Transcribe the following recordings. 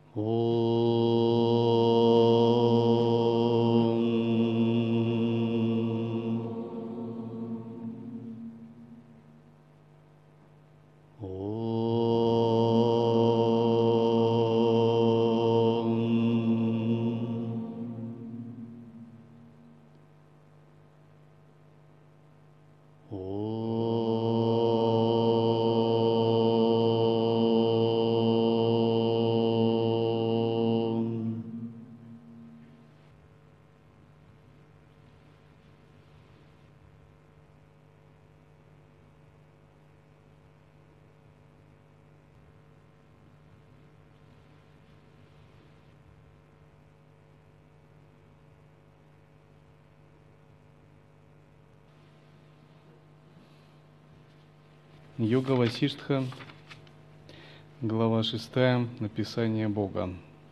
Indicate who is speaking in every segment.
Speaker 1: Йога Васиштха, глава 6, написание Бога.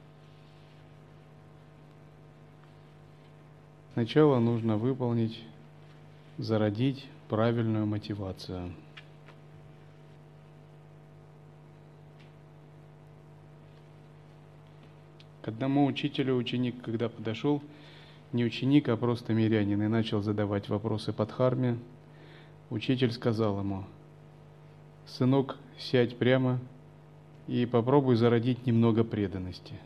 Speaker 1: Сначала нужно выполнить, зародить правильную мотивацию. К одному учителю ученик, когда подошел, не ученик, а просто мирянин, и начал задавать вопросы по дхарме, учитель сказал ему: «Сынок, сядь прямо и попробуй зародить немного преданности».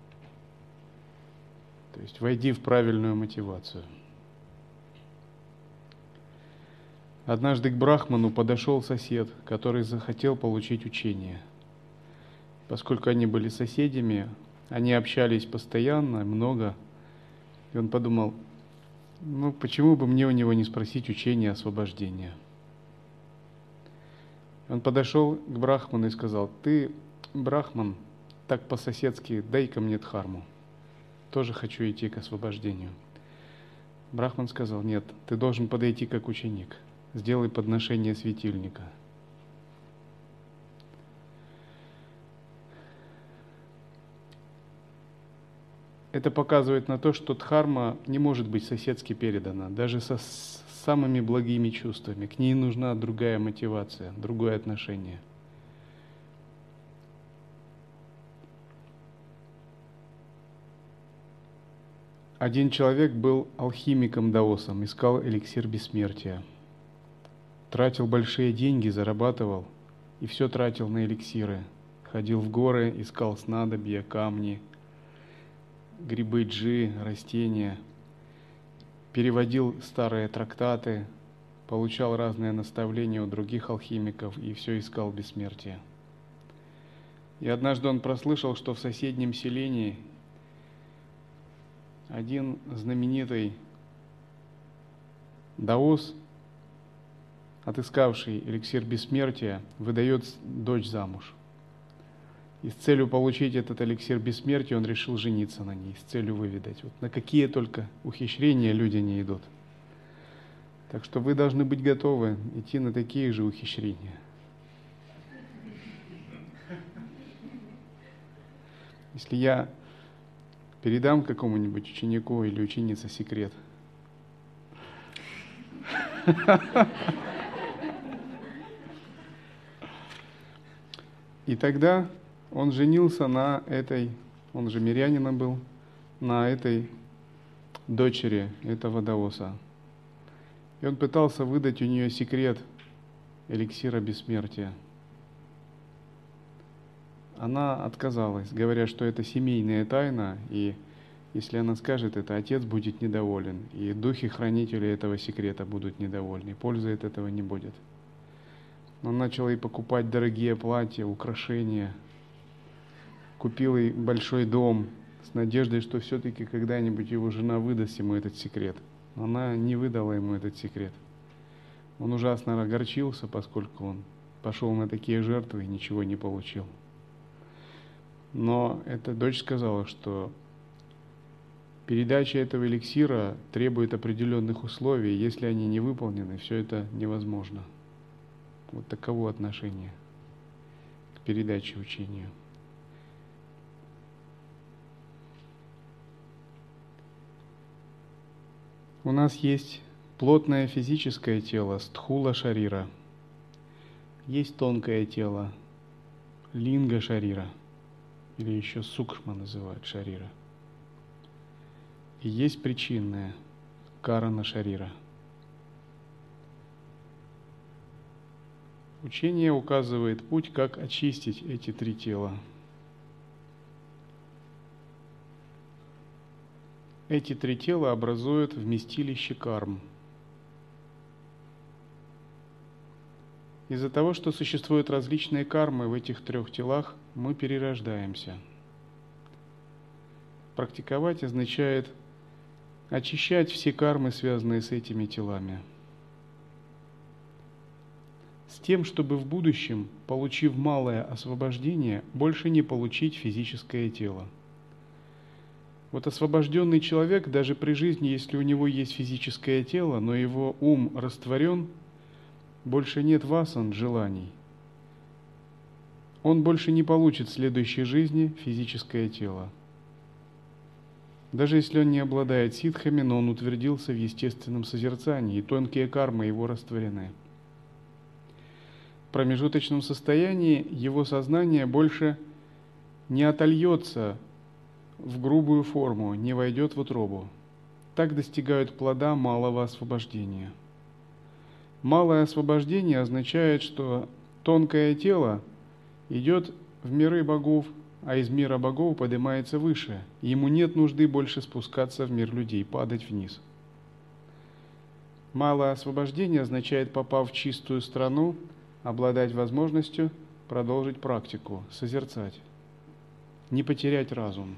Speaker 1: То есть войди в правильную мотивацию. Однажды к Брахману подошел сосед, который захотел получить учение. Поскольку они были соседями, они общались постоянно, много, и он подумал: почему бы мне у него не спросить учение освобождения? Он подошел к Брахману и сказал: «Ты, Брахман, так по-соседски дай-ка мне дхарму. Тоже хочу идти к освобождению». Брахман сказал: «Нет, ты должен подойти как ученик. Сделай подношение светильника». Это показывает на то, что дхарма не может быть соседски передана, даже со самыми благими чувствами. К ней нужна другая мотивация, другое отношение. Один человек был алхимиком-даосом, искал эликсир бессмертия. Тратил большие деньги, зарабатывал, и все тратил на эликсиры. Ходил в горы, искал снадобья, камни, грибы джи, растения. Переводил старые трактаты, получал разные наставления у других алхимиков и все искал бессмертие. И однажды он прослышал, что в соседнем селении один знаменитый даос, отыскавший эликсир бессмертия, выдает дочь замуж. И с целью получить этот эликсир бессмертия он решил жениться на ней, с целью выведать. Вот на какие только ухищрения люди не идут. Так что вы должны быть готовы идти на такие же ухищрения. Если я передам какому-нибудь ученику или ученице секрет, и тогда он женился на этой, он же мирянином был, на этой дочери этого даоса. И он пытался выдать у нее секрет эликсира бессмертия. Она отказалась, говоря, что это семейная тайна, и если она скажет это, отец будет недоволен, и духи-хранители этого секрета будут недовольны, пользы от этого не будет. Он начал ей покупать дорогие платья, украшения, купил ей большой дом с надеждой, что все-таки когда-нибудь его жена выдаст ему этот секрет. Но она не выдала ему этот секрет. Он ужасно огорчился, поскольку он пошел на такие жертвы и ничего не получил. Но эта дочь сказала, что передача этого эликсира требует определенных условий, и если они не выполнены, все это невозможно. Вот таково отношение к передаче учению. У нас есть плотное физическое тело, стхула шарира. Есть тонкое тело, линга шарира. или еще сукшма называют шарира. И есть причинная карана шарира. Учение указывает путь, как очистить эти три тела. Эти три тела образуют вместилище карм. Из-за того, что существуют различные кармы в этих трех телах, мы перерождаемся. Практиковать означает очищать все кармы, связанные с этими телами, с тем, чтобы в будущем, получив малое освобождение, больше не получить физическое тело. Вот освобожденный человек, даже при жизни, если у него есть физическое тело, но его ум растворен, больше нет васан, желаний, он больше не получит в следующей жизни физическое тело. Даже если он не обладает ситхами, но он утвердился в естественном созерцании, и тонкие кармы его растворены. В промежуточном состоянии его сознание больше не отольется в грубую форму, не войдет в утробу. Так достигают плода малого освобождения. Малое освобождение означает, что тонкое тело идет в миры богов, а из мира богов поднимается выше. Ему нет нужды больше спускаться в мир людей, падать вниз. Малое освобождение означает, попав в чистую страну, обладать возможностью продолжить практику, созерцать, не потерять разум.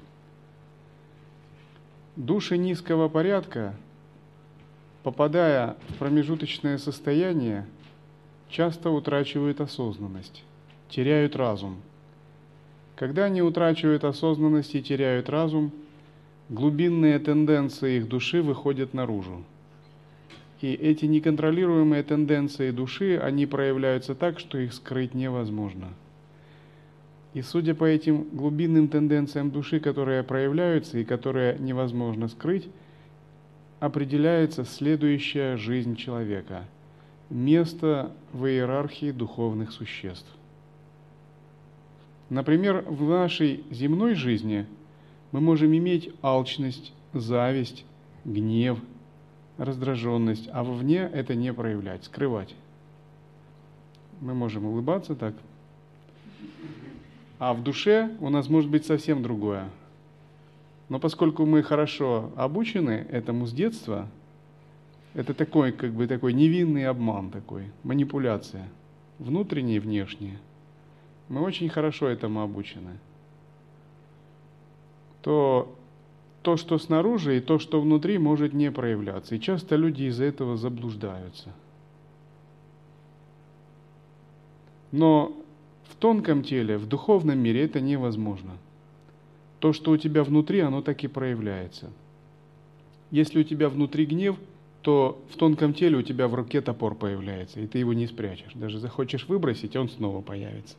Speaker 1: Души низкого порядка, попадая в промежуточное состояние, часто утрачивают осознанность, теряют разум. Когда они утрачивают осознанность и теряют разум, глубинные тенденции их души выходят наружу. И эти неконтролируемые тенденции души, они проявляются так, что их скрыть невозможно. И судя по этим глубинным тенденциям души, которые проявляются и которые невозможно скрыть, определяется следующая жизнь человека, место в иерархии духовных существ. Например, в нашей земной жизни мы можем иметь алчность, зависть, гнев, раздраженность, а вовне это не проявлять, скрывать. Мы можем улыбаться так, а в душе у нас может быть совсем другое. Но поскольку мы хорошо обучены этому с детства, это такой, такой невинный обман, такой, манипуляция, внутренняя и внешняя. Мы очень хорошо этому обучены. То, что снаружи и то, что внутри, может не проявляться. И часто люди из-за этого заблуждаются. Но в тонком теле, в духовном мире это невозможно. То, что у тебя внутри, оно так и проявляется. Если у тебя внутри гнев, то в тонком теле у тебя в руке топор появляется, и ты его не спрячешь. Даже захочешь выбросить, он снова появится.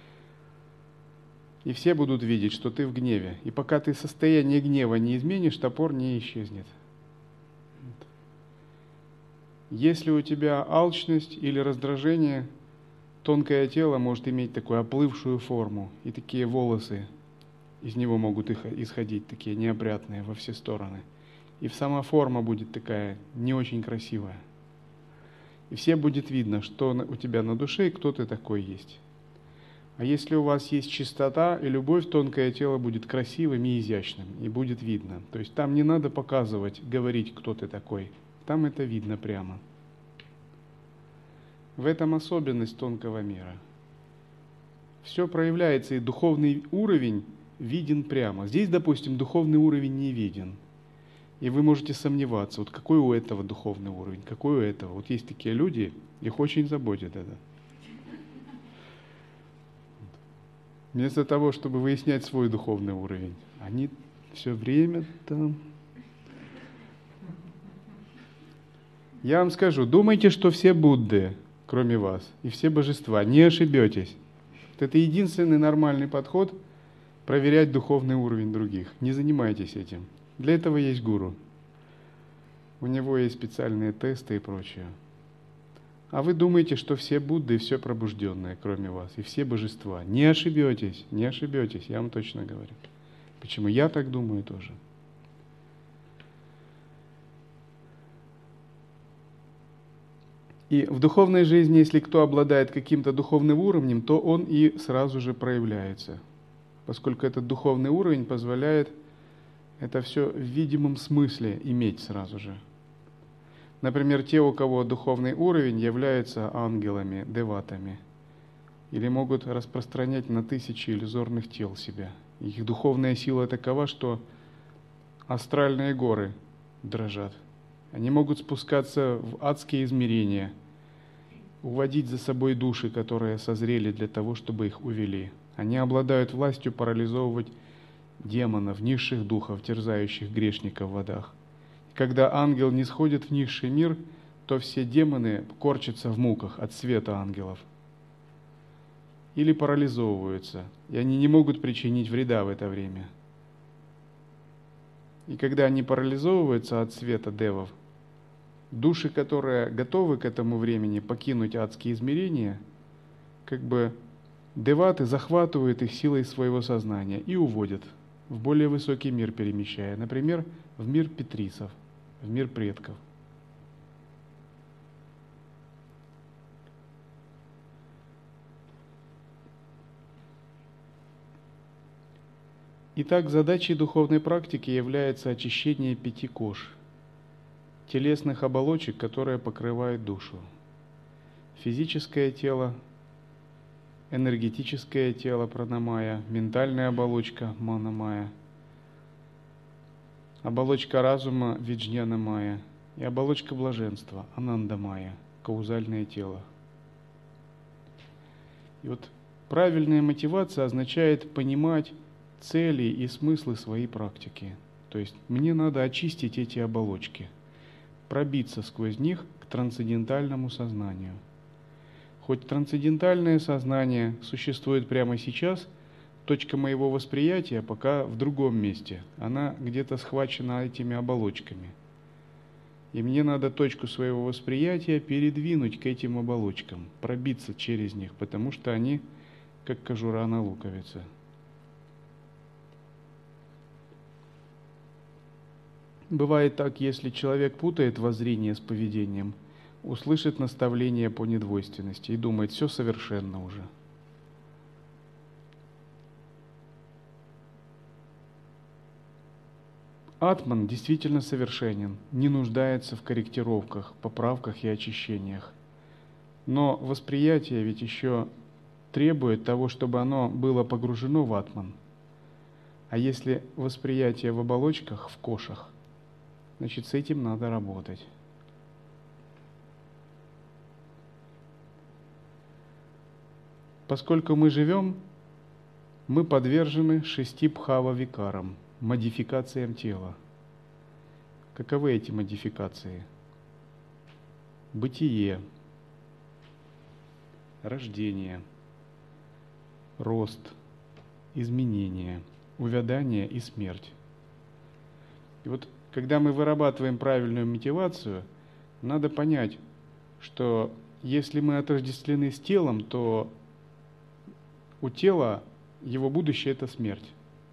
Speaker 1: И все будут видеть, что ты в гневе. И пока ты состояние гнева не изменишь, топор не исчезнет. Если у тебя алчность или раздражение, тонкое тело может иметь такую оплывшую форму, и такие волосы из него могут исходить, такие неопрятные во все стороны. И сама форма будет такая не очень красивая. И всем будет видно, что у тебя на душе и кто ты такой есть. А если у вас есть чистота и любовь, тонкое тело будет красивым и изящным, и будет видно. То есть там не надо показывать, говорить, кто ты такой. Там это видно прямо. В этом особенность тонкого мира. Все проявляется, и духовный уровень виден прямо. Здесь, допустим, духовный уровень не виден. И вы можете сомневаться, вот какой у этого духовный уровень, какой у этого. Вот есть такие люди, их очень заботит это. Вместо того, чтобы выяснять свой духовный уровень, они все время там. Я вам скажу, думайте, что все Будды, кроме вас, и все божества, не ошибетесь. Это единственный нормальный подход проверять духовный уровень других. Не занимайтесь этим. Для этого есть гуру. У него есть специальные тесты и прочее. А вы думаете, что все Будды, все пробужденные, кроме вас, и все божества. Не ошибетесь, не ошибетесь, я вам точно говорю. Почему? Я так думаю тоже. И в духовной жизни, если кто обладает каким-то духовным уровнем, то он и сразу же проявляется, поскольку этот духовный уровень позволяет это все в видимом смысле иметь сразу же. Например, те, у кого духовный уровень, являются ангелами, деватами, или могут распространять на тысячи иллюзорных тел себя. Их духовная сила такова, что астральные горы дрожат. Они могут спускаться в адские измерения, уводить за собой души, которые созрели для того, чтобы их увели. Они обладают властью парализовывать демонов, низших духов, терзающих грешников в адах. Когда ангел не сходит в низший мир, то все демоны корчатся в муках от света ангелов или парализовываются, и они не могут причинить вреда в это время. И когда они парализовываются от света девов, души, которые готовы к этому времени покинуть адские измерения, как бы деваты захватывают их силой своего сознания и уводят в более высокий мир, перемещая, например, в мир петрисов, в мир предков. Итак, задачей духовной практики является очищение 5 кож, телесных оболочек, которые покрывают душу. Физическое тело, энергетическое тело пранамая, ментальная оболочка манамая, оболочка разума виджняна майя и оболочка блаженства ананда майя, каузальное тело. И вот правильная мотивация означает понимать цели и смыслы своей практики. То есть мне надо очистить эти оболочки, пробиться сквозь них к трансцендентальному сознанию. Хоть трансцендентальное сознание существует прямо сейчас, точка моего восприятия пока в другом месте. Она где-то схвачена этими оболочками. И мне надо точку своего восприятия передвинуть к этим оболочкам, пробиться через них, потому что они как кожура на луковице. Бывает так, если человек путает воззрение с поведением, услышит наставление по недвойственности и думает, все совершенно уже. Атман действительно совершенен, не нуждается в корректировках, поправках и очищениях. Но восприятие ведь еще требует того, чтобы оно было погружено в Атман. А если восприятие в оболочках, в кошах, значит, с этим надо работать. Поскольку мы живем, мы подвержены 6 бхава-викарам, модификациям тела. Каковы эти модификации? Бытие, рождение, рост, изменение, увядание и смерть. И вот когда мы вырабатываем правильную мотивацию, надо понять, что если мы отождествлены с телом, то у тела его будущее – это смерть.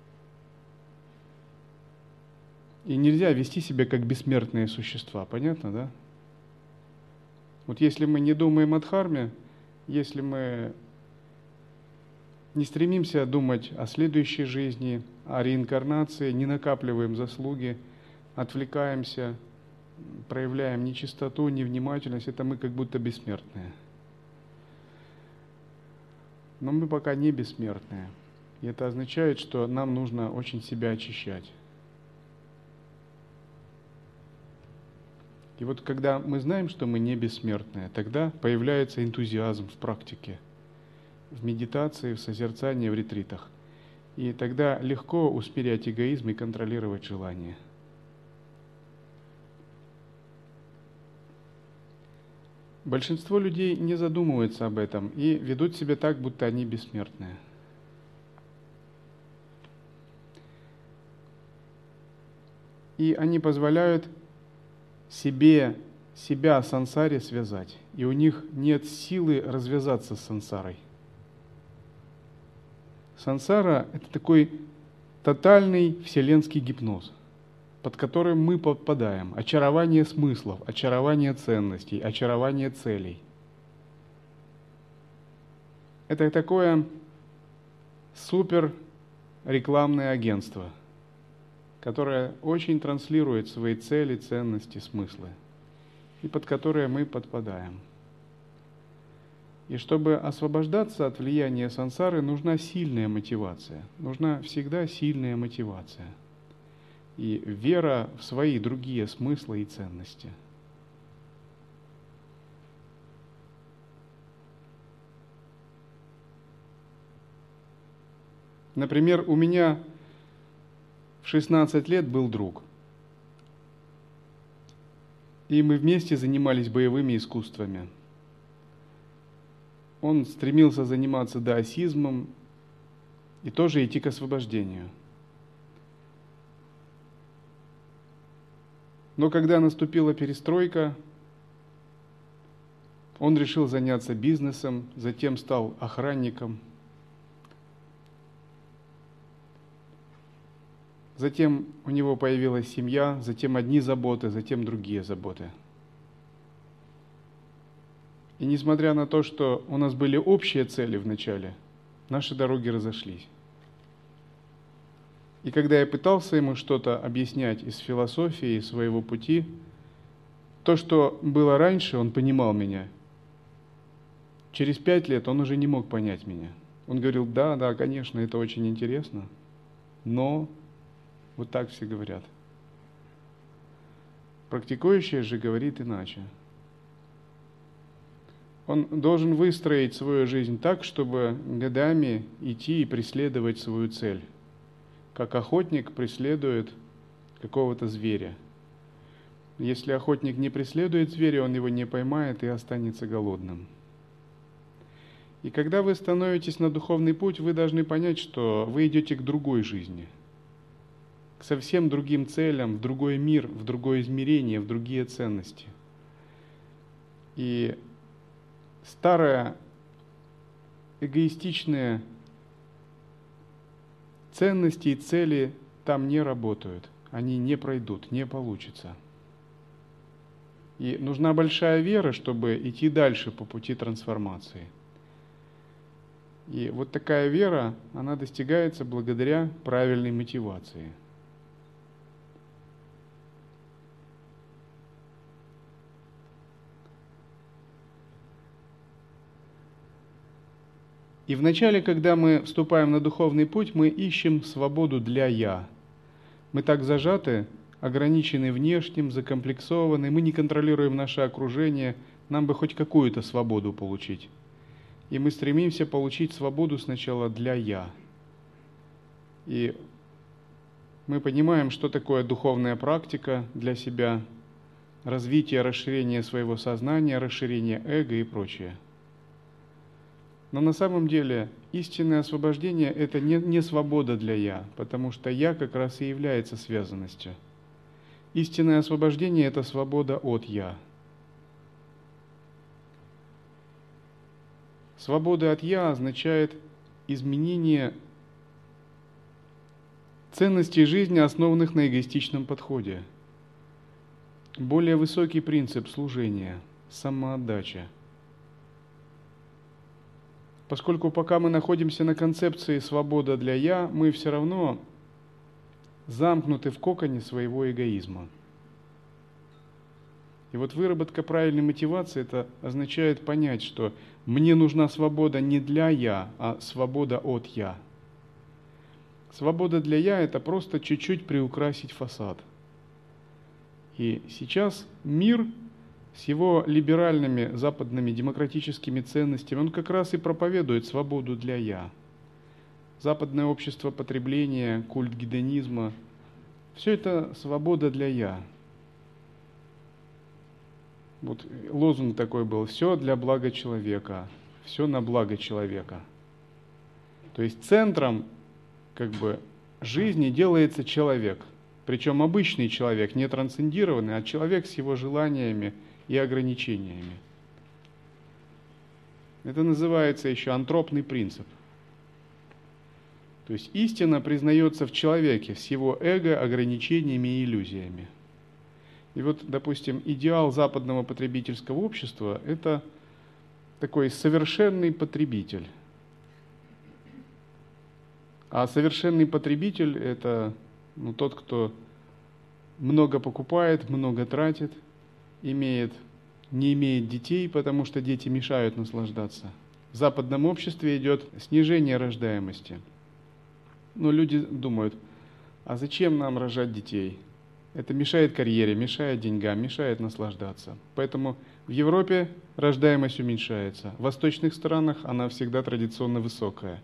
Speaker 1: И нельзя вести себя как бессмертные существа, понятно, да? Вот если мы не думаем о дхарме, если мы не стремимся думать о следующей жизни, о реинкарнации, не накапливаем заслуги, отвлекаемся, проявляем нечистоту, невнимательность, это мы как будто бессмертные. Но мы пока не бессмертные. И это означает, что нам нужно очень себя очищать. И вот когда мы знаем, что мы не бессмертные, тогда появляется энтузиазм в практике, в медитации, в созерцании, в ретритах. И тогда легко усмирять эгоизм и контролировать желания. Большинство людей не задумываются об этом и ведут себя так, будто они бессмертные. И они позволяют себе себя сансаре связать, и у них нет силы развязаться с сансарой. Сансара – это такой тотальный вселенский гипноз, под которым мы подпадаем. Очарование смыслов, очарование ценностей, очарование целей. Это такое супер рекламное агентство, которое очень транслирует свои цели, ценности, смыслы, и под которое мы подпадаем. И чтобы освобождаться от влияния сансары, нужна сильная мотивация. Нужна всегда сильная мотивация. И вера в свои другие смыслы и ценности. Например, у меня в 16 лет был друг. И мы вместе занимались боевыми искусствами. Он стремился заниматься даосизмом и тоже идти к освобождению. Но когда наступила перестройка, он решил заняться бизнесом, затем стал охранником. Затем у него появилась семья, затем одни заботы, затем другие заботы. И несмотря на то, что у нас были общие цели в начале, наши дороги разошлись. И когда я пытался ему что-то объяснять из философии своего пути, то, что было раньше, он понимал меня. Через 5 лет он уже не мог понять меня. Он говорил: да, конечно, это очень интересно, но вот так все говорят. Практикующий же говорит иначе. Он должен выстроить свою жизнь так, чтобы годами идти и преследовать свою цель, как охотник преследует какого-то зверя. Если охотник не преследует зверя, он его не поймает и останется голодным. И когда вы становитесь на духовный путь, вы должны понять, что вы идете к другой жизни, к совсем другим целям, в другой мир, в другое измерение, в другие ценности. И старые эгоистичные ценности и цели там не работают, они не пройдут, не получится. И нужна большая вера, чтобы идти дальше по пути трансформации. И вот такая вера, она достигается благодаря правильной мотивации. И вначале, когда мы вступаем на духовный путь, мы ищем свободу для «я». Мы так зажаты, ограничены внешним, закомплексованы, мы не контролируем наше окружение, нам бы хоть какую-то свободу получить. И мы стремимся получить свободу сначала для «я». И мы понимаем, что такое духовная практика для себя, развитие, расширение своего сознания, расширение эго и прочее. Но на самом деле истинное освобождение – это не свобода для «я», потому что «я» как раз и является связанностью. Истинное освобождение – это свобода от «я». Свобода от «я» означает изменение ценностей жизни, основанных на эгоистичном подходе. Более высокий принцип служения – самоотдача. Поскольку пока мы находимся на концепции «свобода для «я», мы все равно замкнуты в коконе своего эгоизма. И вот выработка правильной мотивации – это означает понять, что мне нужна свобода не для «я», а свобода от «я». Свобода для «я» – это просто чуть-чуть приукрасить фасад. И сейчас мир с его либеральными западными демократическими ценностями, он как раз и проповедует свободу для «я». Западное общество потребления, культ гедонизма – все это свобода для «я». Вот лозунг такой был: «Все для блага человека, все на благо человека». То есть центром жизни делается человек, причем обычный человек, не трансцендированный, а человек с его желаниями и ограничениями. Это называется еще антропный принцип. То есть истина признается в человеке с его эго, ограничениями и иллюзиями. И вот, допустим, идеал западного потребительского общества – это такой совершенный потребитель. А совершенный потребитель – это тот, кто много покупает, много тратит, не имеет детей, потому что дети мешают наслаждаться. В западном обществе идет снижение рождаемости. Но люди думают, а зачем нам рожать детей? Это мешает карьере, мешает деньгам, мешает наслаждаться. Поэтому в Европе рождаемость уменьшается. В восточных странах она всегда традиционно высокая.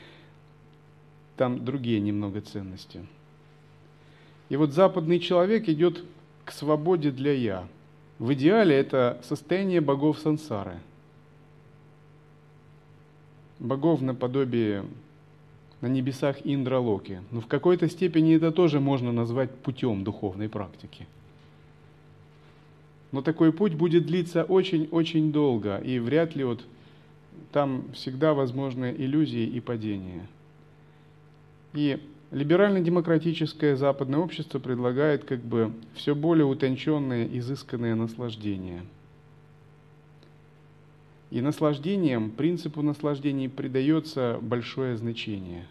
Speaker 1: Там другие немного ценности. И вот западный человек идет к свободе для «я». В идеале это состояние богов сансары. Богов наподобие на небесах Индра-Локи. Но в какой-то степени это тоже можно назвать путем духовной практики. Но такой путь будет длиться очень-очень долго, и вряд ли там всегда возможны иллюзии и падения. И либерально-демократическое западное общество предлагает все более утонченные, изысканные наслаждения. И принципу наслаждений придается большое значение.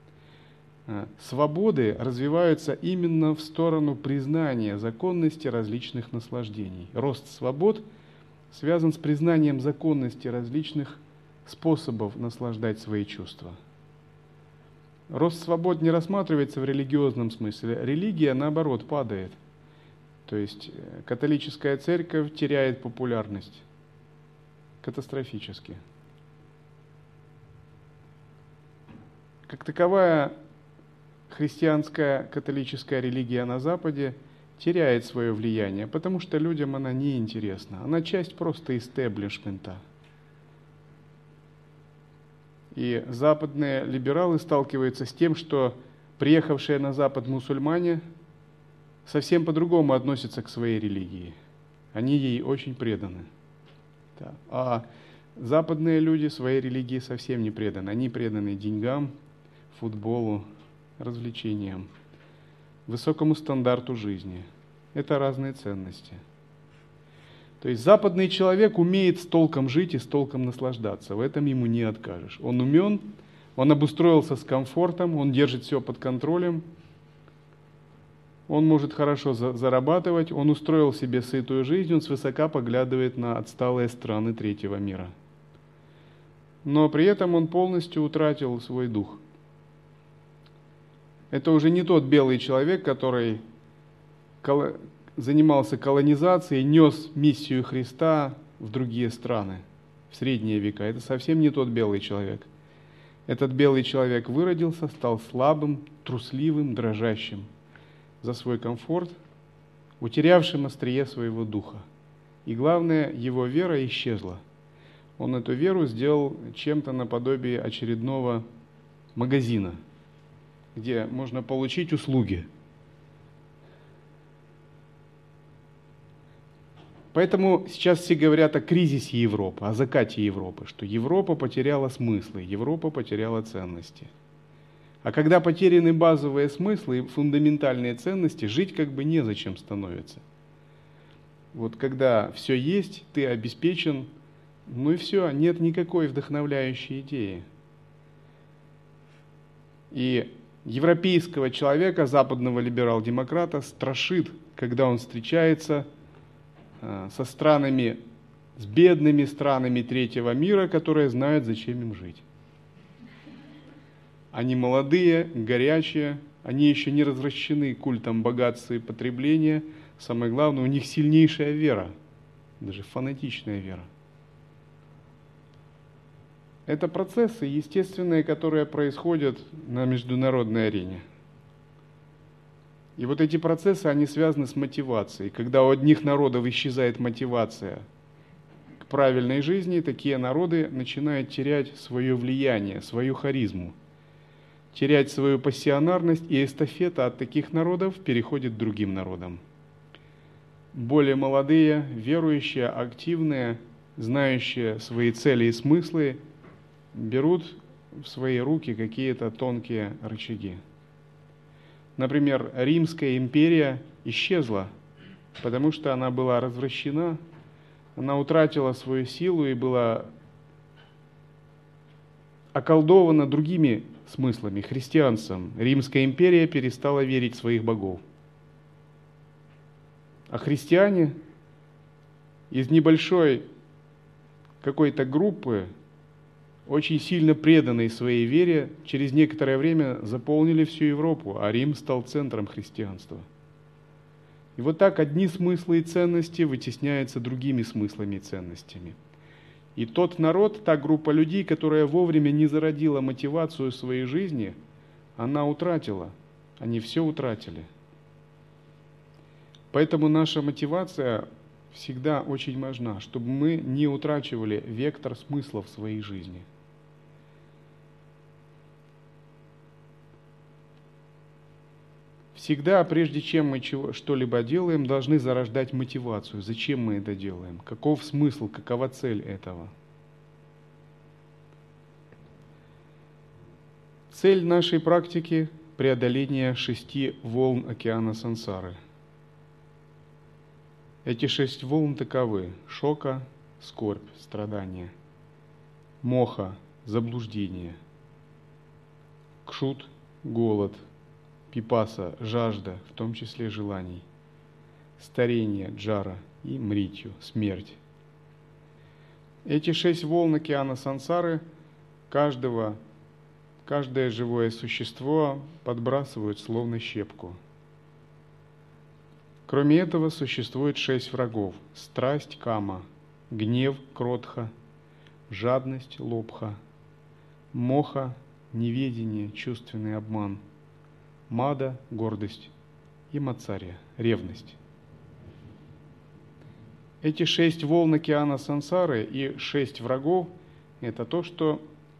Speaker 1: Свободы развиваются именно в сторону признания законности различных наслаждений. Рост свобод связан с признанием законности различных способов наслаждать свои чувства. Рост свобод не рассматривается в религиозном смысле. Религия, наоборот, падает. То есть католическая церковь теряет популярность. Катастрофически. Как таковая христианская католическая религия на Западе теряет свое влияние, потому что людям она не интересна. Она часть просто истеблишмента. И западные либералы сталкиваются с тем, что приехавшие на Запад мусульмане совсем по-другому относятся к своей религии. Они ей очень преданы. Да. А западные люди своей религии совсем не преданы. Они преданы деньгам, футболу, развлечениям, высокому стандарту жизни. Это разные ценности. То есть западный человек умеет с толком жить и с толком наслаждаться. В этом ему не откажешь. Он умен, он обустроился с комфортом, он держит все под контролем, он может хорошо зарабатывать, он устроил себе сытую жизнь, он свысока поглядывает на отсталые страны третьего мира. Но при этом он полностью утратил свой дух. Это уже не тот белый человек, который занимался колонизацией, нес миссию Христа в другие страны, в средние века. Это совсем не тот белый человек. Этот белый человек выродился, стал слабым, трусливым, дрожащим за свой комфорт, утерявшим острие своего духа. И главное, его вера исчезла. Он эту веру сделал чем-то наподобие очередного магазина, где можно получить услуги. Поэтому сейчас все говорят о кризисе Европы, о закате Европы, что Европа потеряла смыслы, Европа потеряла ценности. А когда потеряны базовые смыслы и фундаментальные ценности, жить незачем становится. Вот когда все есть, ты обеспечен, и все, нет никакой вдохновляющей идеи. И европейского человека, западного либерал-демократа, страшит, когда он встречается со странами, с бедными странами третьего мира, которые знают, зачем им жить. Они молодые, горячие, они еще не развращены культом богатства и потребления. Самое главное, у них сильнейшая вера, даже фанатичная вера. Это процессы естественные, которые происходят на международной арене. И вот эти процессы, они связаны с мотивацией. Когда у одних народов исчезает мотивация к правильной жизни, такие народы начинают терять свое влияние, свою харизму, терять свою пассионарность, и эстафета от таких народов переходит к другим народам. более молодые, верующие, активные, знающие свои цели и смыслы, берут в свои руки какие-то тонкие рычаги. Например, Римская империя исчезла, потому что она была развращена, она утратила свою силу и была околдована другими смыслами, христианством. Римская империя перестала верить в своих богов. А христиане из небольшой какой-то группы, очень сильно преданной своей вере, через некоторое время заполнили всю Европу, а Рим стал центром христианства. И вот так одни смыслы и ценности вытесняются другими смыслами и ценностями. И тот народ, та группа людей, которая вовремя не зародила мотивацию своей жизни, она утратила, они все утратили. Поэтому наша мотивация всегда очень важна, чтобы мы не утрачивали вектор смысла в своей жизни. Всегда, прежде чем мы что-либо делаем, должны зарождать мотивацию. Зачем мы это делаем? Каков смысл, какова цель этого? Цель нашей практики – преодоление 6 волн океана сансары. Эти 6 волн таковы: шока, скорбь, страдание, моха, заблуждение, кшут, голод, пипаса, жажда, в том числе желаний, старение, джара и мритью, смерть. Эти 6 волн океана сансары каждое живое существо подбрасывают словно щепку. Кроме этого, существует 6 врагов: страсть, кама, гнев, кротха, жадность, лобха, моха, неведение, чувственный обман, мада, гордость и мацарья, ревность. Эти 6 волн океана сансары и 6 врагов – это то, что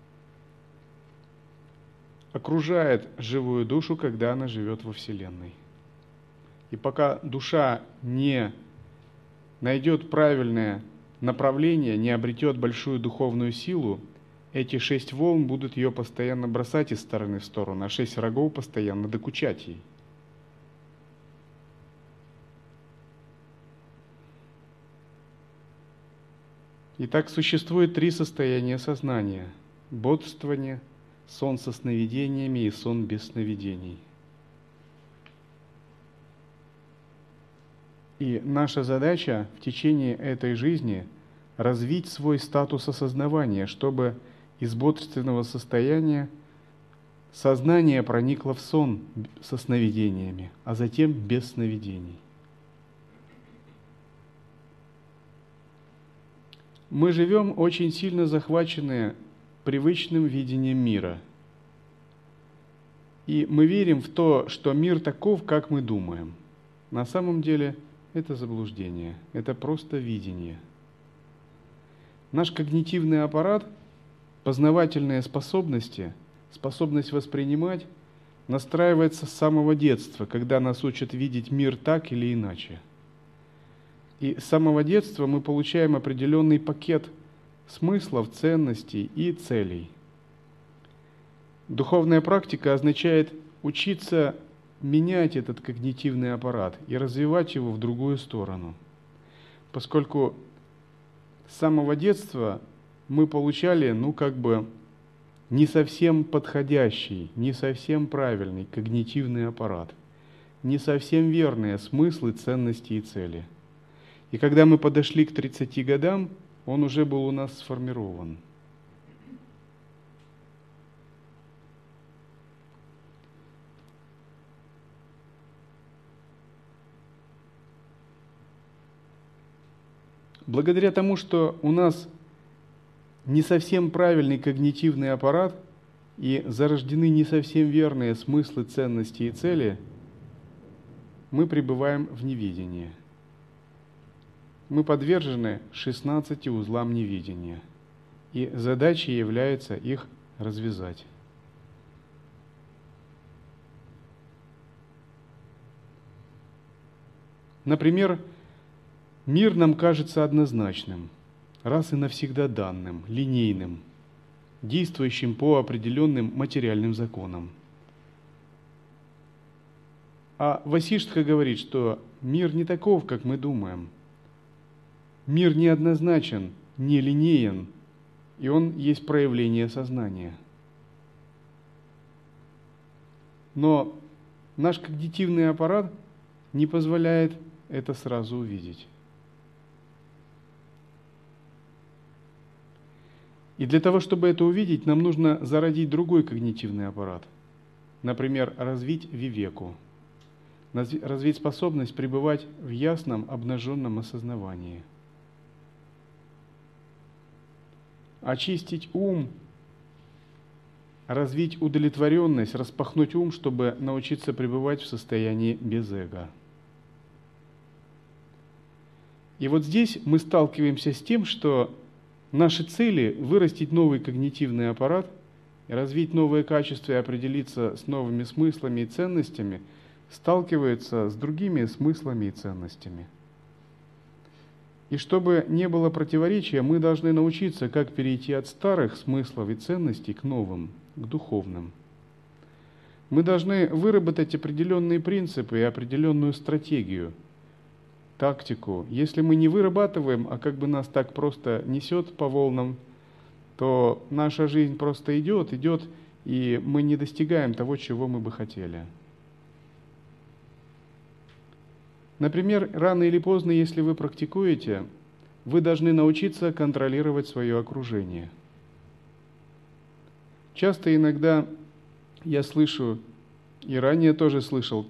Speaker 1: окружает живую душу, когда она живет во Вселенной. И пока душа не найдет правильное направление, не обретет большую духовную силу, эти 6 волн будут ее постоянно бросать из стороны в сторону, а 6 врагов постоянно докучать ей. Итак, существует 3 состояния сознания: бодрствование, сон со сновидениями и сон без сновидений. И наша задача в течение этой жизни развить свой статус осознавания, чтобы из бодрственного состояния сознание проникло в сон со сновидениями, а затем без сновидений. Мы живем очень сильно захваченные привычным видением мира. И мы верим в то, что мир таков, как мы думаем. На самом деле это заблуждение, это просто видение. Наш когнитивный аппарат, познавательные способности, способность воспринимать настраивается с самого детства, когда нас учат видеть мир так или иначе. И с самого детства мы получаем определенный пакет смыслов, ценностей и целей. Духовная практика означает учиться менять этот когнитивный аппарат и развивать его в другую сторону. Поскольку с самого детства мы получали, не совсем подходящий, не совсем правильный когнитивный аппарат, не совсем верные смыслы, ценности и цели. И когда мы подошли к 30 годам, он уже был у нас сформирован. Благодаря тому, что у нас не совсем правильный когнитивный аппарат и зарождены не совсем верные смыслы, ценности и цели, мы пребываем в неведении. Мы подвержены 16 узлам неведения, и задачей является их развязать. Например, Мир нам кажется однозначным, раз и навсегда данным, линейным, действующим по определенным материальным законам. А Васиштха говорит, что мир не таков, как мы думаем. Мир неоднозначен, нелинеен, и он есть проявление сознания. Но наш когнитивный аппарат не позволяет это сразу увидеть. И для того, чтобы это увидеть, нам нужно зародить другой когнитивный аппарат. Например, развить вивеку, развить способность пребывать в ясном, обнаженном осознавании. Очистить ум, развить удовлетворенность, распахнуть ум, чтобы научиться пребывать в состоянии без эго. И вот здесь мы сталкиваемся с тем, что наши цели – вырастить новый когнитивный аппарат, развить новые качества и определиться с новыми смыслами и ценностями – сталкиваются с другими смыслами и ценностями. И чтобы не было противоречия, мы должны научиться, как перейти от старых смыслов и ценностей к новым, к духовным. Мы должны выработать определенные принципы и определенную стратегию, тактику. Если мы не вырабатываем, а как бы нас так просто несет по волнам, то наша жизнь просто идет, и мы не достигаем того, чего мы бы хотели. Например, рано или поздно, если вы практикуете, вы должны научиться контролировать свое окружение. Часто иногда я слышу, и ранее тоже слышал,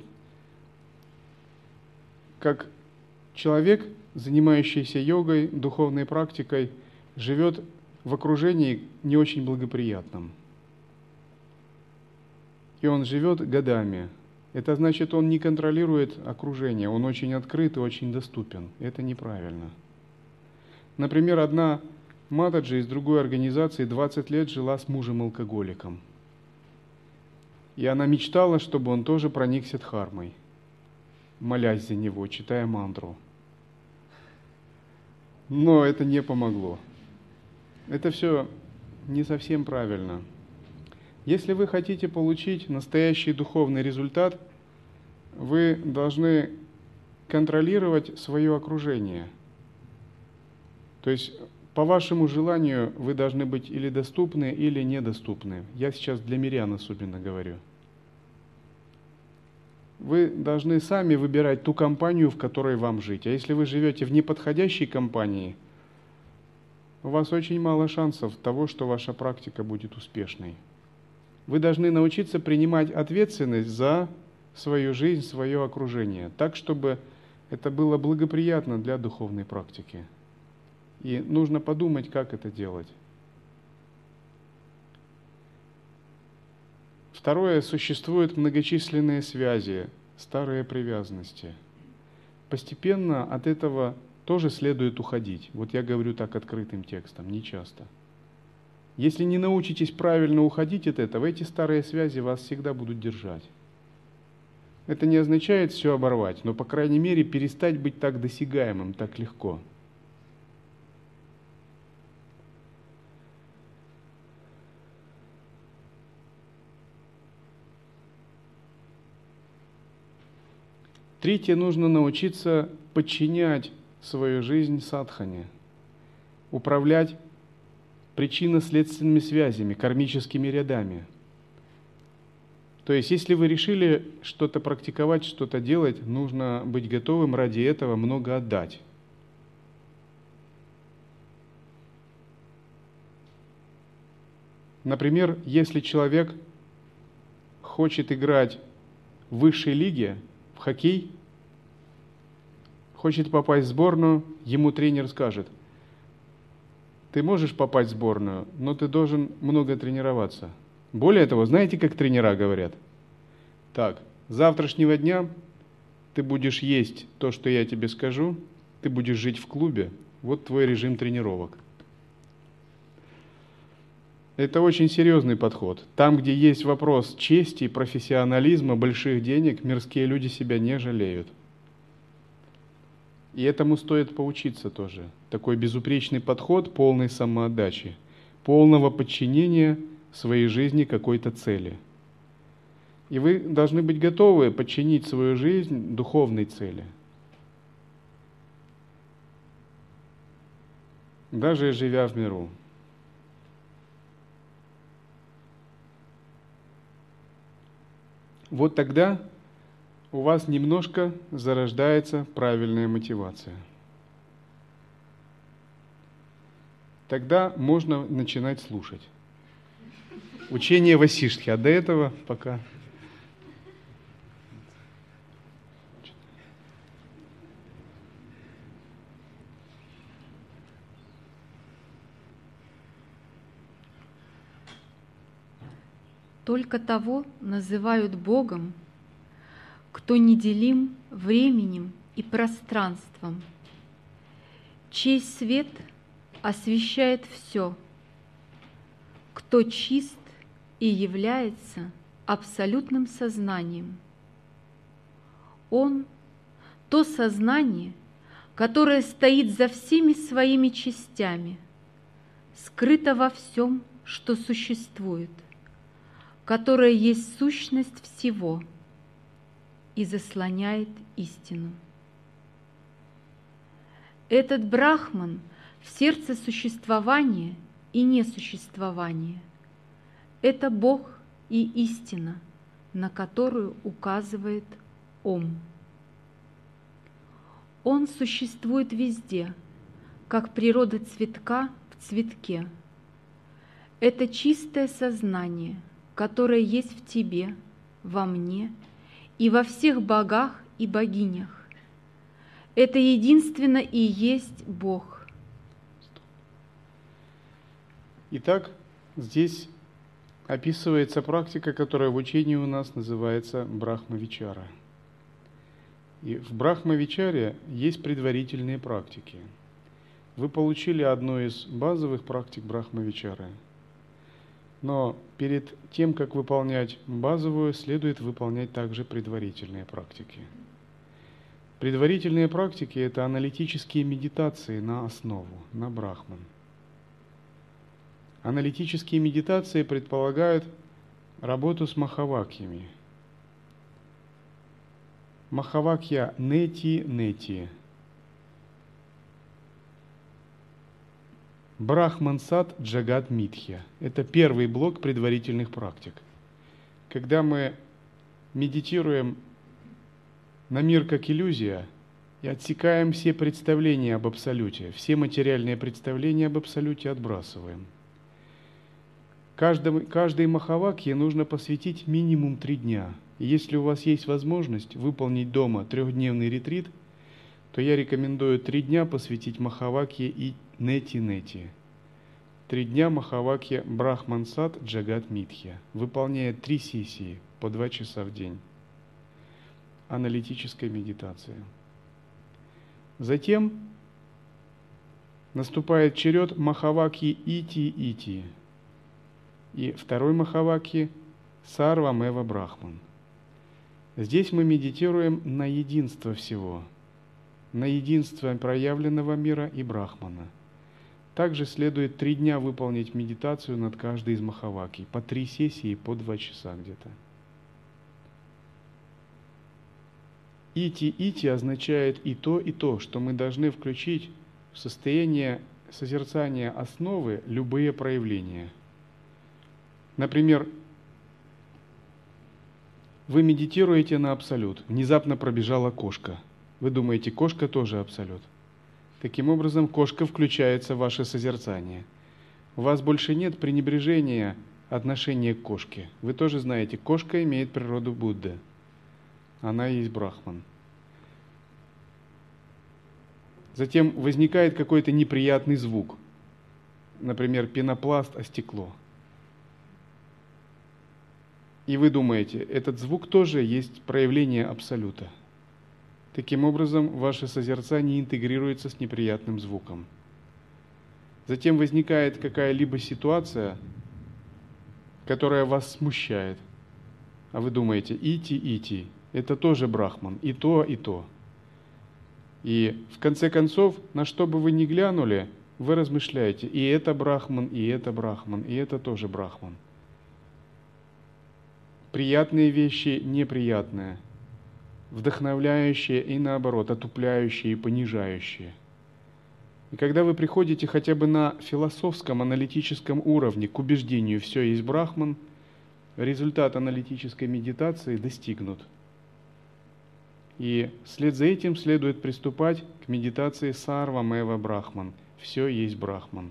Speaker 1: как человек, занимающийся йогой, духовной практикой, живет в окружении не очень благоприятном. И он живет годами. Это значит, он не контролирует окружение, он очень открыт и очень доступен. Это неправильно. Например, одна матаджи из другой организации 20 лет жила с мужем-алкоголиком. И она мечтала, чтобы он тоже проникся дхармой, молясь за него, читая мантру. Но это не помогло. Это все не совсем правильно. Если вы хотите получить настоящий духовный результат, вы должны контролировать свое окружение. То есть, по вашему желанию, вы должны быть или доступны, или недоступны. Я сейчас для мирян особенно говорю. Вы должны сами выбирать ту компанию, в которой вам жить. А если вы живете в неподходящей компании, у вас очень мало шансов того, что ваша практика будет успешной. Вы должны научиться принимать ответственность за свою жизнь, свое окружение, так, чтобы это было благоприятно для духовной практики. И нужно подумать, как это делать. Второе, существуют многочисленные связи, старые привязанности. Постепенно от этого тоже следует уходить. Вот я говорю так открытым текстом, не часто. Если не научитесь правильно уходить от этого, эти старые связи вас всегда будут держать. Это не означает все оборвать, но, по крайней мере, перестать быть так досягаемым, так легко. Третье, нужно научиться подчинять свою жизнь садхане, управлять причинно-следственными связями, кармическими рядами. То есть, если вы решили что-то практиковать, что-то делать, нужно быть готовым ради этого много отдать. Например, если человек хочет играть в высшей лиге, в хоккей, хочет попасть в сборную, ему тренер скажет: ты можешь попасть в сборную, но ты должен много тренироваться. Более того, знаете, как тренера говорят? Так, с завтрашнего дня ты будешь есть то, что я тебе скажу, ты будешь жить в клубе, вот твой режим тренировок. Это очень серьезный подход. Там, где есть вопрос чести, профессионализма, больших денег, мирские люди себя не жалеют. И этому стоит поучиться тоже. Такой безупречный подход полной самоотдачи, полного подчинения своей жизни какой-то цели. И вы должны быть готовы подчинить свою жизнь духовной цели. Даже живя в миру. Вот тогда у вас немножко зарождается правильная мотивация. Тогда можно начинать слушать. Учение Васиштхи, а до этого пока...
Speaker 2: Только того называют Богом, кто неделим временем и пространством, чей свет освещает все, кто чист и является абсолютным сознанием. Он — то сознание, которое стоит за всеми своими частями, скрыто во всем, что существует, которое есть сущность всего и заслоняет истину. Этот Брахман в сердце существования и несуществования. Это Бог и истина, на которую указывает Ом. Он существует везде, как природа цветка в цветке. Это чистое сознание, которое есть в тебе, во мне и во всех богах и богинях. Это единственно и есть Бог.
Speaker 1: Итак, здесь описывается практика, которая в учении у нас называется Брахма-вичара. И в Брахма-вичаре есть предварительные практики. Вы получили одну из базовых практик Брахма-вичары. Но перед тем, как выполнять базовую, следует выполнять также предварительные практики. Предварительные практики – это аналитические медитации на основу, на Брахман. Аналитические медитации предполагают работу с махавакьями. Махавакья нети-нети. Брахман-сад Джагат Митхья. Это первый блок предварительных практик. Когда мы медитируем на мир как иллюзия и отсекаем все представления об Абсолюте, все материальные представления об Абсолюте отбрасываем. Каждой махавакье нужно посвятить минимум 3 дня. И если у вас есть возможность выполнить дома 3-дневный ретрит, то я рекомендую 3 дня посвятить махавакье и нети-нети. 3 дня махавакья Брахман-сад Джагат Митхья, выполняя 3 сессии по 2 часа в день. Аналитическая медитация. Затем наступает черед махавакьи ити-ити. И второй махавакьи Сарвамева Брахман. Здесь мы медитируем на единство всего, на единство проявленного мира и Брахмана. Также следует 3 дня выполнить медитацию над каждой из махавакий, по 3 сессии, по 2 часа где-то. Ити-ити означает и то, что мы должны включить в состояние созерцания основы любые проявления. Например, вы медитируете на абсолют, внезапно пробежала кошка. Вы думаете, кошка тоже абсолют. Таким образом, кошка включается в ваше созерцание. У вас больше нет пренебрежения отношения к кошке. Вы тоже знаете, кошка имеет природу Будды. Она есть Брахман. Затем возникает какой-то неприятный звук. Например, пенопласт о стекло. И вы думаете, этот звук тоже есть проявление Абсолюта. Таким образом, ваше созерцание интегрируется с неприятным звуком. Затем возникает какая-либо ситуация, которая вас смущает. А вы думаете, ити, это тоже Брахман, и то, и то. И в конце концов, на что бы вы ни глянули, вы размышляете, и это брахман, и это брахман, и это тоже брахман. Приятные вещи, неприятные, вдохновляющие и наоборот, отупляющие и понижающие. И когда вы приходите хотя бы на философском, аналитическом уровне к убеждению «все есть брахман», результат аналитической медитации достигнут. И вслед за этим следует приступать к медитации «Сарвам эва брахман» – «все есть брахман».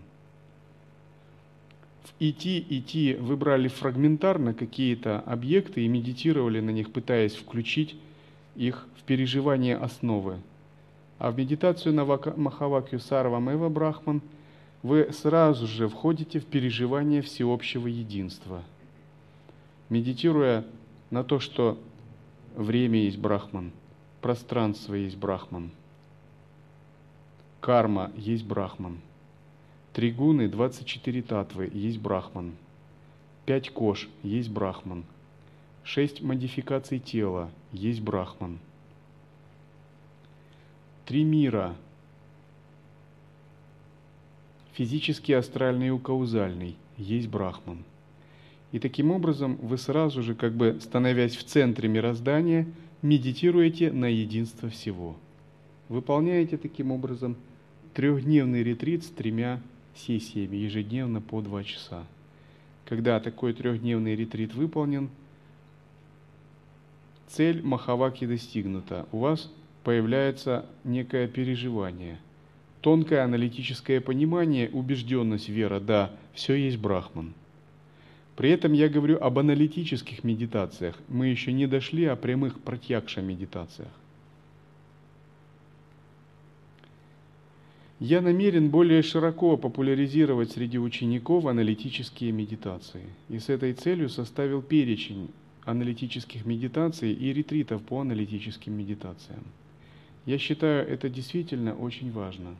Speaker 1: В идти вы брали фрагментарно какие-то объекты и медитировали на них, пытаясь включить их в переживание основы. А в медитацию на Махавакью Сарвам эва брахман вы сразу же входите в переживание всеобщего единства. Медитируя на то, что время есть брахман, пространство есть брахман, карма есть брахман, 3 гуны, 24 татвы есть брахман, 5 кош есть брахман, 6 модификаций тела есть брахман, 3 мира, физический, астральный и каузальный, есть брахман. И таким образом вы сразу же, как бы становясь в центре мироздания, медитируете на единство всего. Выполняете таким образом 3-дневный ретрит с 3 сессиями, ежедневно по 2 часа. Когда такой 3-дневный ретрит выполнен, цель Махаваки достигнута. У вас появляется некое переживание, тонкое аналитическое понимание, убежденность, вера, да, все есть брахман. При этом я говорю об аналитических медитациях. Мы еще не дошли о прямых пратьякша медитациях. Я намерен более широко популяризировать среди учеников аналитические медитации. И с этой целью составил перечень аналитических медитаций и ретритов по аналитическим медитациям. Я считаю, это действительно очень важно.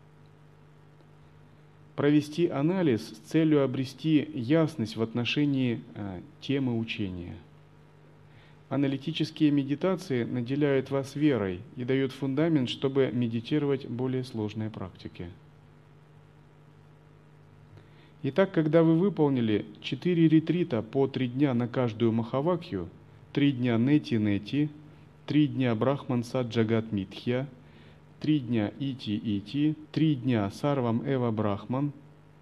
Speaker 1: Провести анализ с целью обрести ясность в отношении темы учения. Аналитические медитации наделяют вас верой и дают фундамент, чтобы медитировать более сложные практики. Итак, когда вы выполнили 4 ретрита по 3 дня на каждую Махавакью, 3 дня Нети-Нети, 3 дня Брахман Саджагат Митхья, 3 дня Ити-Ити, 3 дня Сарвам Эва Брахман,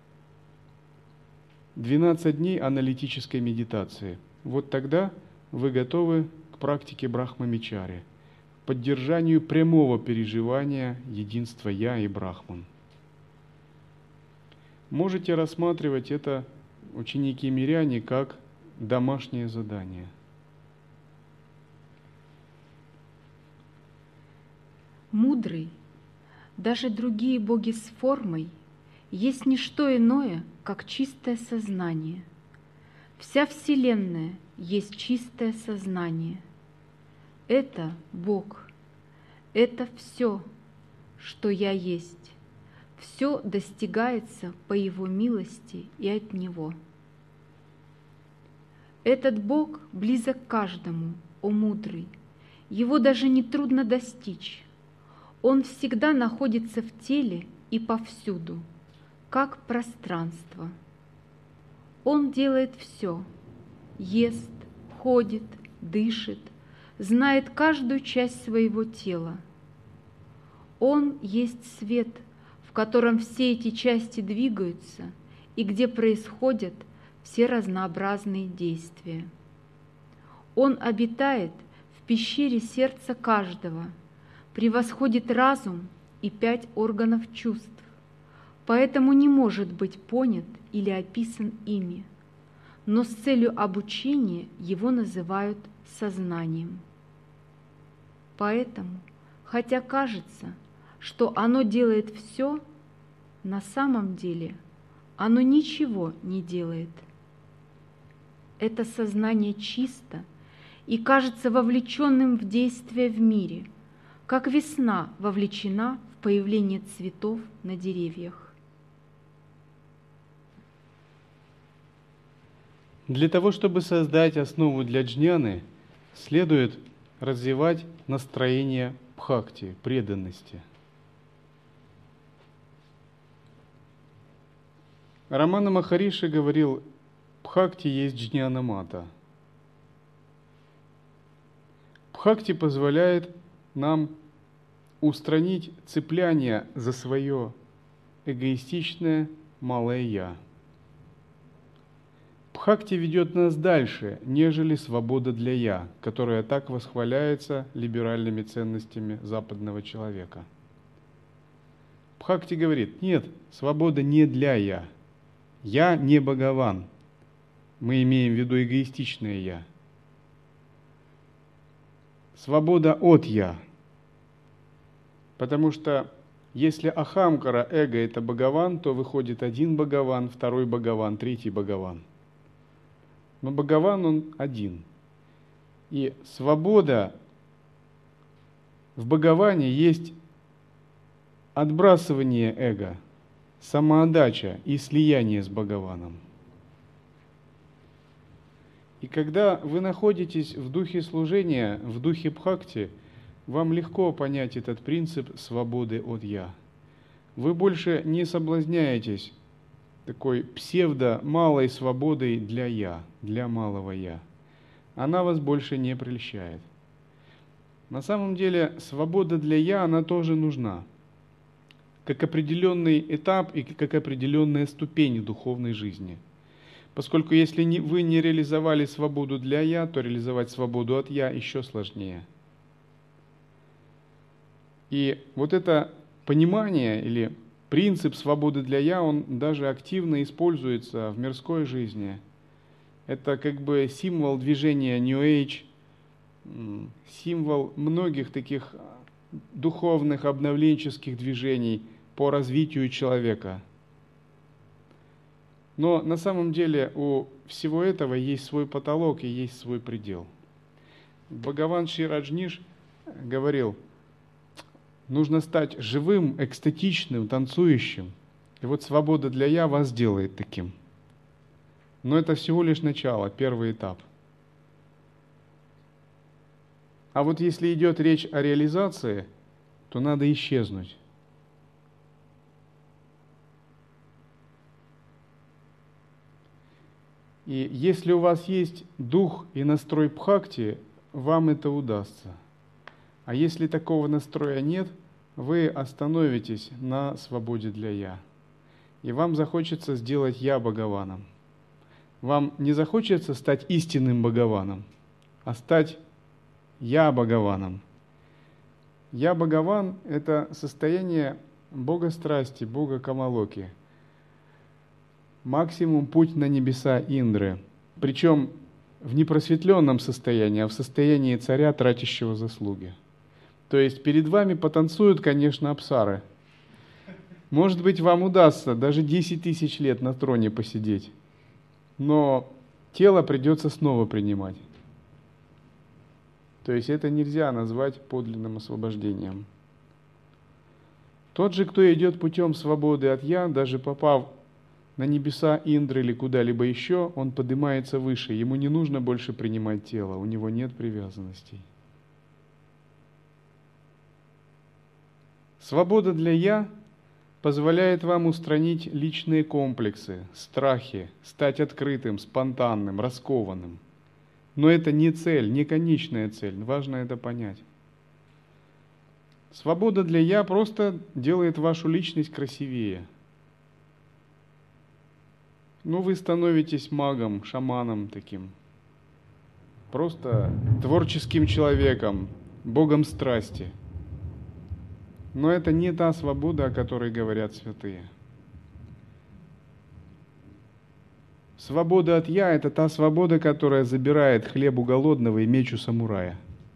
Speaker 1: 12 дней аналитической медитации. Вот тогда вы готовы к практике Брахмамичари, к поддержанию прямого переживания единства Я и Брахман. Можете рассматривать это, ученики-миряне, как домашнее задание.
Speaker 2: Мудрый, даже другие боги с формой, есть не что иное, как чистое сознание. Вся Вселенная есть чистое сознание. Это Бог, это все, что я есть. Все достигается по Его милости и от Него. Этот Бог близок каждому, о мудрый, Его даже не трудно достичь. Он всегда находится в теле и повсюду, как пространство. Он делает все, ест, ходит, дышит, знает каждую часть своего тела. Он есть свет, в котором все эти части двигаются и где происходят все разнообразные действия. Он обитает в пещере сердца каждого, превосходит разум и 5 органов чувств, поэтому не может быть понят или описан ими, но с целью обучения его называют сознанием. Поэтому, хотя кажется, что оно делает все, на самом деле оно ничего не делает. Это сознание чисто и кажется вовлеченным в действие в мире, как весна вовлечена в появление цветов на деревьях.
Speaker 1: Для того, чтобы создать основу для джняны, следует развивать настроение бхакти, преданности. Рамана Махариши говорил, бхакти есть джняна-мата. Бхакти позволяет нам устранить цепляние за свое эгоистичное малое «я». Бхакти ведет нас дальше, нежели свобода для «я», которая так восхваляется либеральными ценностями западного человека. Бхакти говорит, нет, свобода не для «я». «Я» не Бхагаван. Мы имеем в виду эгоистичное «я». Свобода от «я». Потому что если Ахамкара, эго – это Бхагаван, то выходит один Бхагаван, второй Бхагаван, третий Бхагаван. Но Бхагаван, он один. И свобода в Бхагаване есть отбрасывание эго, самоотдача и слияние с Бхагаваном. И когда вы находитесь в духе служения, в духе бхакти, вам легко понять этот принцип свободы от «я». Вы больше не соблазняетесь такой псевдо-малой свободой для «я», для малого «я». Она вас больше не прельщает. На самом деле свобода для «я», она тоже нужна, как определенный этап и как определенная ступень духовной жизни. Поскольку если вы не реализовали свободу для «я», то реализовать свободу от «я» еще сложнее. И вот это понимание или принцип свободы для «я», он даже активно используется в мирской жизни. Это как бы символ движения New Age, символ многих таких духовных обновленческих движений по развитию человека. Но на самом деле у всего этого есть свой потолок и есть свой предел. Бхагаван Шри Раджниш говорил, нужно стать живым, экстатичным, танцующим. И вот свобода для «я» вас делает таким. Но это всего лишь начало, первый этап. А вот если идет речь о реализации, то надо исчезнуть. И если у вас есть дух и настрой бхакти, вам это удастся. А если такого настроя нет, вы остановитесь на свободе для «я». И вам захочется сделать «я» Бхагаваном. Вам не захочется стать истинным Бхагаваном, а стать «я» Бхагаваном. «Я» Бхагаван – это состояние Бога страсти, Бога Камалоки. Максимум путь на небеса Индры. Причем в непросветленном состоянии, а в состоянии царя, тратящего заслуги. То есть перед вами потанцуют, конечно, апсары. Может быть, вам удастся даже 10 тысяч лет на троне посидеть, но тело придется снова принимать. То есть это нельзя назвать подлинным освобождением. Тот же, кто идет путем свободы от «я», даже попав на небеса Индры или куда-либо еще, он поднимается выше, ему не нужно больше принимать тело, у него нет привязанностей. Свобода для «я» позволяет вам устранить личные комплексы, страхи, стать открытым, спонтанным, раскованным. Но это не цель, не конечная цель, важно это понять. Свобода для «я» просто делает вашу личность красивее. Вы становитесь магом, шаманом таким, просто творческим человеком, богом страсти. Но это не та свобода, о которой говорят святые. Свобода от «я» – это та свобода, которая забирает хлеб у голодного и меч у самурая.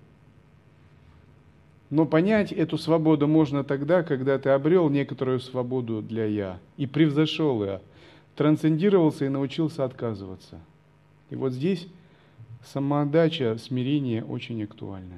Speaker 1: Но понять эту свободу можно тогда, когда ты обрел некоторую свободу для «я» и превзошел ее, трансцендировался и научился отказываться. И вот здесь самоотдача, смирение очень актуальны.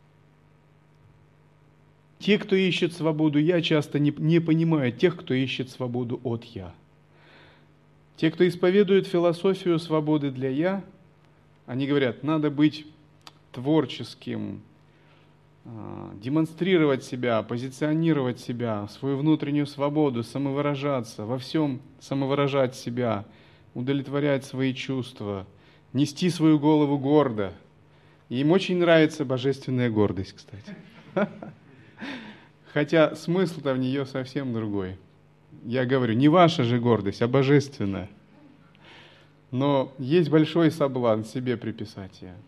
Speaker 1: Те, кто ищет свободу «я», часто не понимают тех, кто ищет свободу от «я». Те, кто исповедует философию свободы для «я», они говорят, надо быть творческим, демонстрировать себя, позиционировать себя, свою внутреннюю свободу, самовыражаться, во всем самовыражать себя, удовлетворять свои чувства, нести свою голову гордо. И им очень нравится божественная гордость, кстати. Хотя смысл-то в нее совсем другой. Я говорю, не ваша же гордость, а божественная. Но есть большой соблазн себе приписать ее.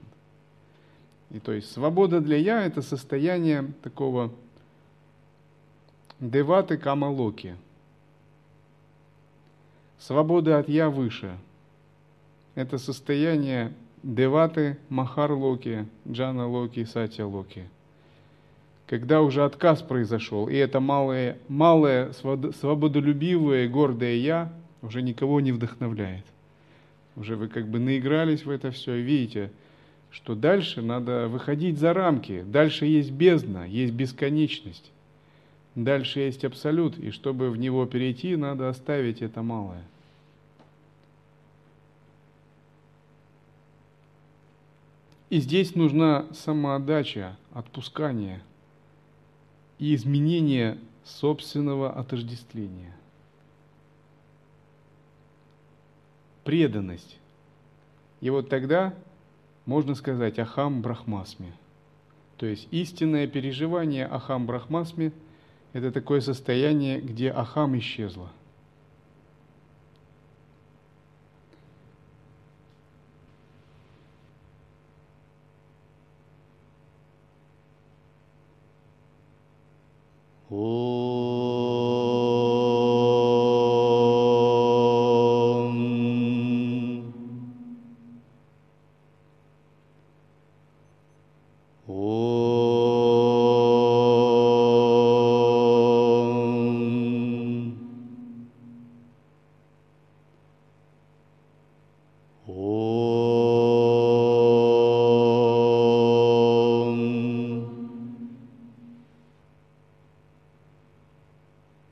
Speaker 1: И то есть свобода для «я» — это состояние такого деваты камалоки. Свобода от «я» выше. Это состояние деваты махар-локи, джана-локи, сатья-локи. Когда уже отказ произошел, и это малое свободолюбивое, гордое «я» уже никого не вдохновляет. Уже вы как бы наигрались в это все, и видите, что дальше надо выходить за рамки, дальше есть бездна, есть бесконечность, дальше есть абсолют, и чтобы в него перейти, надо оставить это малое. И здесь нужна самоотдача, отпускание и изменение собственного отождествления. Преданность. И вот тогда можно сказать «Ахам Брахмасми». То есть истинное переживание Ахам Брахмасми – это такое состояние, где Ахам исчезло.
Speaker 3: Om